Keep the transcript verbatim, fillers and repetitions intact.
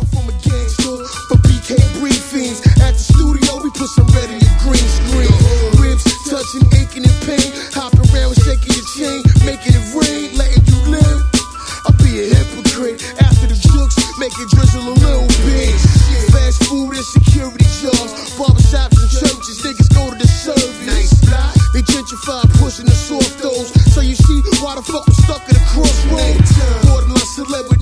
from a gangster, from B K briefings. At the studio, we put some red in your green screen. Ribs touching, aching and pain. Hopping around, shaking your chain, making it rain, letting you live. I'll be a hypocrite after the jokes, make it drizzle a little bit. Fast food and security jobs, barbershops and churches, niggas go to the service. They gentrify, pushing the soft those. So you see why the fuck I'm stuck at a crossroads. Borderline celebrity.